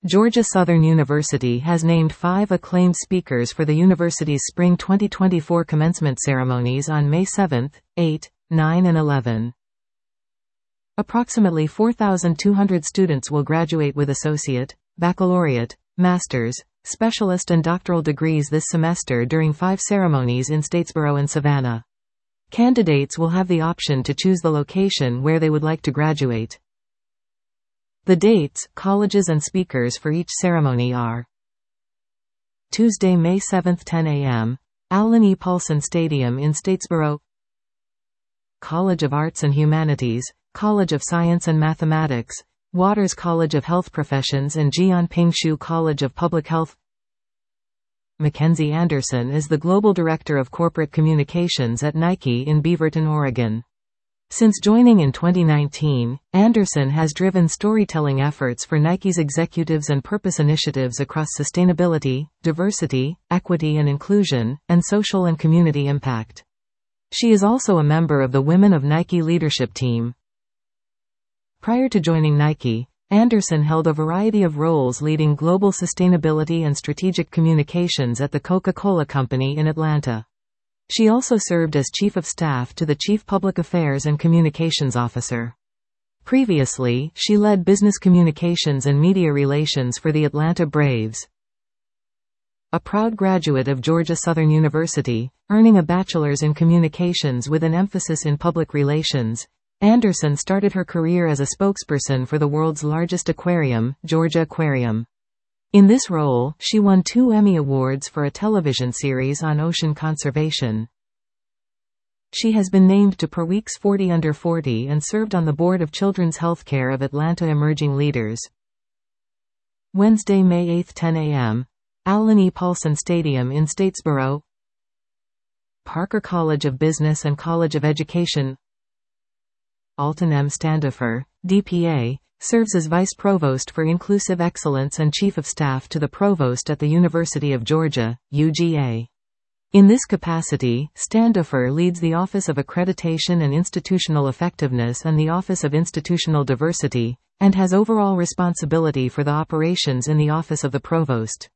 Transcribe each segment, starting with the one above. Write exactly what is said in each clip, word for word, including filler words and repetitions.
Georgia Southern University has named five acclaimed speakers for the university's spring twenty twenty-four commencement ceremonies on May seventh, eighth, ninth and eleventh. Approximately four thousand two hundred students will graduate with associate, baccalaureate, master's, specialist and doctoral degrees this semester during five ceremonies in Statesboro and Savannah. Candidates will have the option to choose the location where they would like to graduate. The dates, colleges and speakers for each ceremony are: Tuesday, May seventh, ten a m, Allen E. Paulson Stadium in Statesboro. College of Arts and Humanities, College of Science and Mathematics, Waters College of Health Professions and Jian Shu College of Public Health. Mackenzie Anderson is the Global Director of Corporate Communications at Nike in Beaverton, Oregon. Since joining in twenty nineteen, Anderson has driven storytelling efforts for Nike's executives and purpose initiatives across sustainability, diversity, equity and inclusion, and social and community impact. She is also a member of the Women of Nike leadership team. Prior to joining Nike, Anderson held a variety of roles leading global sustainability and strategic communications at the Coca-Cola Company in Atlanta. She also served as Chief of Staff to the Chief Public Affairs and Communications Officer. Previously, she led business communications and media relations for the Atlanta Braves. A proud graduate of Georgia Southern University, earning a bachelor's in communications with an emphasis in public relations, Anderson started her career as a spokesperson for the world's largest aquarium, Georgia Aquarium. In this role, she won two Emmy Awards for a television series on ocean conservation. She has been named to PerWeek's forty under forty and served on the board of Children's Healthcare of Atlanta Emerging Leaders. Wednesday, May eighth, ten a m, Allen E. Paulson Stadium in Statesboro. Parker College of Business and College of Education. Alton M. Standifer, D P A, serves as Vice Provost for Inclusive Excellence and Chief of Staff to the Provost at the University of Georgia, U G A. In this capacity, Standifer leads the Office of Accreditation and Institutional Effectiveness and the Office of Institutional Diversity, and has overall responsibility for the operations in the Office of the Provost.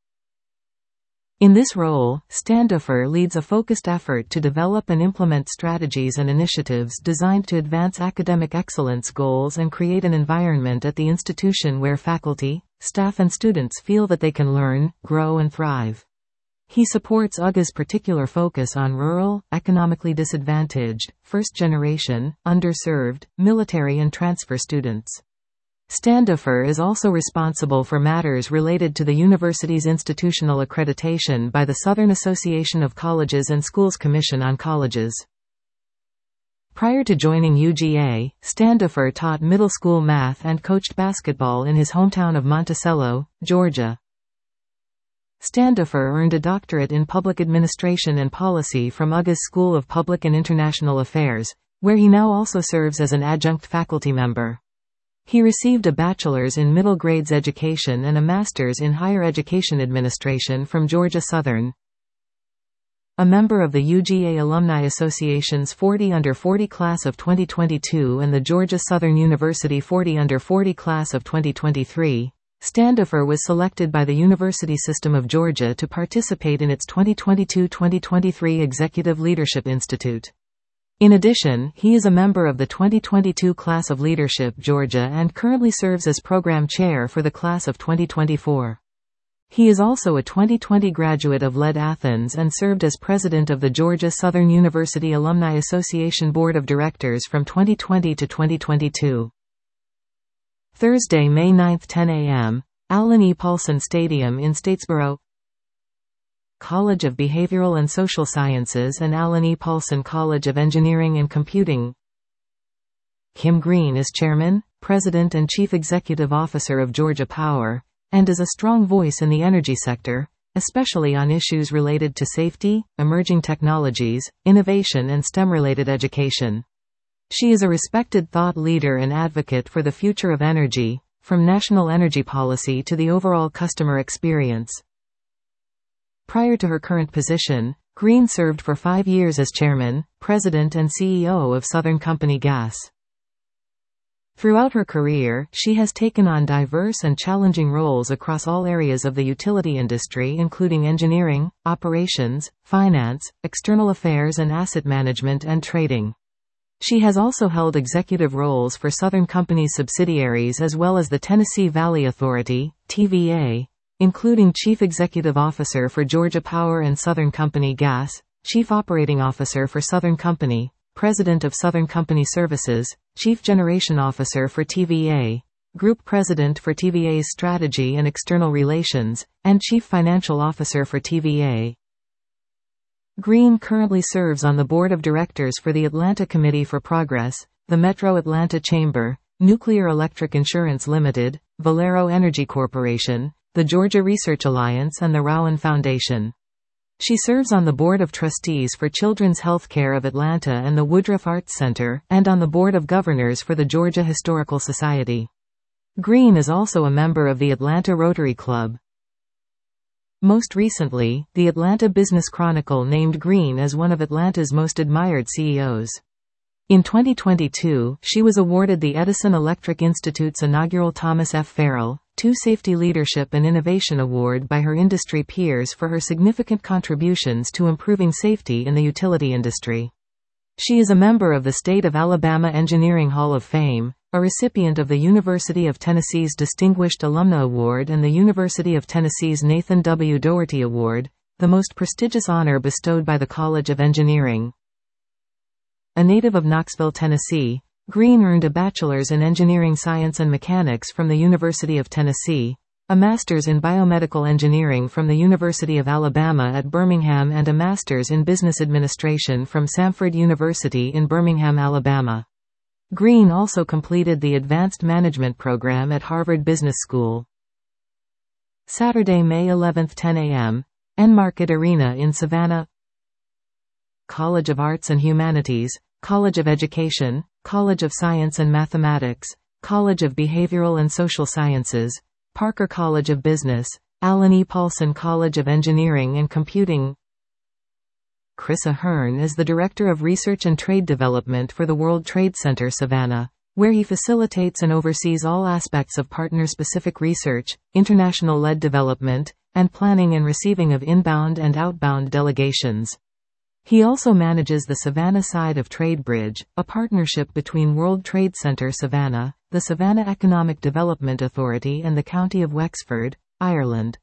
In this role, Standifer leads a focused effort to develop and implement strategies and initiatives designed to advance academic excellence goals and create an environment at the institution where faculty, staff and students feel that they can learn, grow and thrive. He supports U G A's particular focus on rural, economically disadvantaged, first-generation, underserved, military and transfer students. Standifer is also responsible for matters related to the university's institutional accreditation by the Southern Association of Colleges and Schools Commission on Colleges. Prior to joining U G A, Standifer taught middle school math and coached basketball in his hometown of Monticello, Georgia. Standifer earned a doctorate in public administration and policy from U G A's School of Public and International Affairs, where he now also serves as an adjunct faculty member. He received a bachelor's in middle grades education and a master's in higher education administration from Georgia Southern. A member of the U G A Alumni Association's forty under forty class of twenty twenty-two and the Georgia Southern University forty under forty class of twenty twenty-three, Standifer was selected by the University System of Georgia to participate in its twenty twenty-two twenty twenty-three Executive Leadership Institute. In addition, he is a member of the twenty twenty-two Class of Leadership Georgia and currently serves as Program Chair for the Class of twenty twenty-four. He is also a twenty twenty graduate of L E D Athens and served as President of the Georgia Southern University Alumni Association Board of Directors from twenty twenty to twenty twenty-two. Thursday, May ninth, ten a m, Allen E. Paulson Stadium in Statesboro. College of Behavioral and Social Sciences and Allen E. Paulson College of Engineering and Computing. Kim Green is Chairman, President and Chief Executive Officer of Georgia Power, and is a strong voice in the energy sector, especially on issues related to safety, emerging technologies, innovation and STEM-related education. She is a respected thought leader and advocate for the future of energy, from national energy policy to the overall customer experience. Prior to her current position, Green served for five years as Chairman, President and C E O of Southern Company Gas. Throughout her career, she has taken on diverse and challenging roles across all areas of the utility industry, including engineering, operations, finance, external affairs and asset management and trading. She has also held executive roles for Southern Company's subsidiaries as well as the Tennessee Valley Authority, T V A, including Chief Executive Officer for Georgia Power and Southern Company Gas, Chief Operating Officer for Southern Company, President of Southern Company Services, Chief Generation Officer for T V A, Group President for T V A's Strategy and External Relations, and Chief Financial Officer for T V A. Green currently serves on the Board of Directors for the Atlanta Committee for Progress, the Metro Atlanta Chamber, Nuclear Electric Insurance Limited, Valero Energy Corporation, the Georgia Research Alliance and the Rowan Foundation. She serves on the Board of Trustees for Children's Healthcare of Atlanta and the Woodruff Arts Center, and on the Board of Governors for the Georgia Historical Society. Green is also a member of the Atlanta Rotary Club. Most recently, the Atlanta Business Chronicle named Green as one of Atlanta's most admired C E Os. In twenty twenty-two, she was awarded the Edison Electric Institute's inaugural Thomas F. Farrell two Safety Leadership and Innovation Award by her industry peers for her significant contributions to improving safety in the utility industry. She is a member of the State of Alabama Engineering Hall of Fame, a recipient of the University of Tennessee's Distinguished Alumna Award and the University of Tennessee's Nathan W. Doherty Award, the most prestigious honor bestowed by the College of Engineering. A native of Knoxville, Tennessee, Green earned a bachelor's in engineering science and mechanics from the University of Tennessee, a master's in biomedical engineering from the University of Alabama at Birmingham and a master's in business administration from Samford University in Birmingham, Alabama. Green also completed the Advanced Management program at Harvard Business School. Saturday, May eleventh, ten a m Enmarket Arena in Savannah. College of Arts and Humanities, College of Education, College of Science and Mathematics, College of Behavioral and Social Sciences, Parker College of Business, Allen E. Paulson College of Engineering and Computing. Chris Ahern is the Director of Research and Trade Development for the World Trade Center Savannah, where he facilitates and oversees all aspects of partner-specific research, international-led development, and planning and receiving of inbound and outbound delegations. He also manages the Savannah side of TradeBridge, a partnership between World Trade Center Savannah, the Savannah Economic Development Authority and the County of Wexford, Ireland.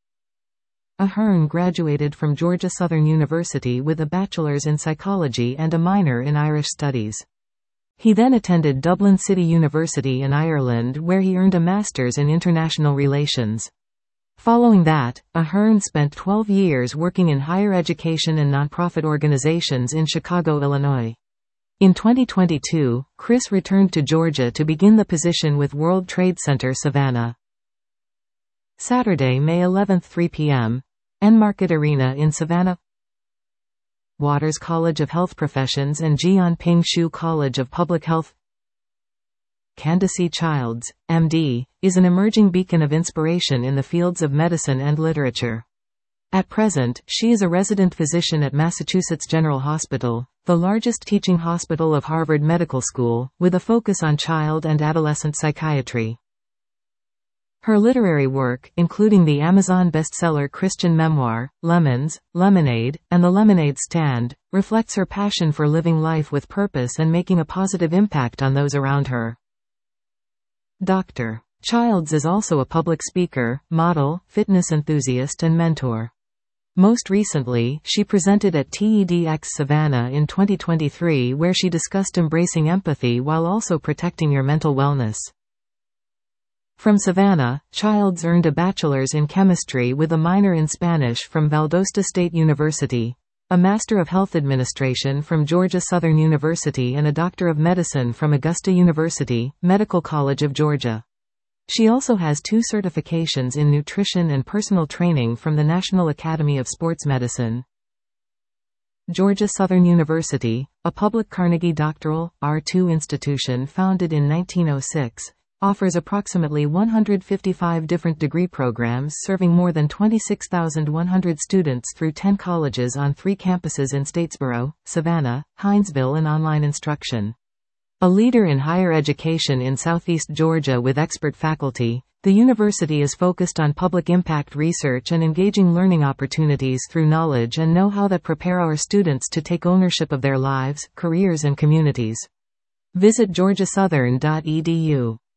Ahern graduated from Georgia Southern University with a bachelor's in psychology and a minor in Irish studies. He then attended Dublin City University in Ireland where he earned a master's in international relations. Following that, Ahern spent twelve years working in higher education and nonprofit organizations in Chicago, Illinois. In twenty twenty-two, Chris returned to Georgia to begin the position with World Trade Center Savannah. Saturday, May eleventh, three p m Enmarket Arena in Savannah. Waters College of Health Professions and Jianping Shu College of Public Health. Candace Childs, M D, is an emerging beacon of inspiration in the fields of medicine and literature. At present, she is a resident physician at Massachusetts General Hospital, the largest teaching hospital of Harvard Medical School, with a focus on child and adolescent psychiatry. Her literary work, including the Amazon bestseller Christian memoir, Lemons, Lemonade, and The Lemonade Stand, reflects her passion for living life with purpose and making a positive impact on those around her. Doctor Childs is also a public speaker, model, fitness enthusiast and mentor. Most recently, she presented at TEDx Savannah in twenty twenty-three where she discussed embracing empathy while also protecting your mental wellness. From Savannah, Childs earned a bachelor's in chemistry with a minor in Spanish from Valdosta State University, a Master of Health Administration from Georgia Southern University and a Doctor of Medicine from Augusta University, Medical College of Georgia. She also has two certifications in nutrition and personal training from the National Academy of Sports Medicine. Georgia Southern University, a public Carnegie Doctoral, R two institution founded in nineteen oh six, offers approximately one hundred fifty-five different degree programs serving more than twenty-six thousand one hundred students through ten colleges on three campuses in Statesboro, Savannah, Hinesville and online instruction. A leader in higher education in Southeast Georgia with expert faculty, the university is focused on public impact research and engaging learning opportunities through knowledge and know-how that prepare our students to take ownership of their lives, careers and communities. Visit georgia southern dot e d u.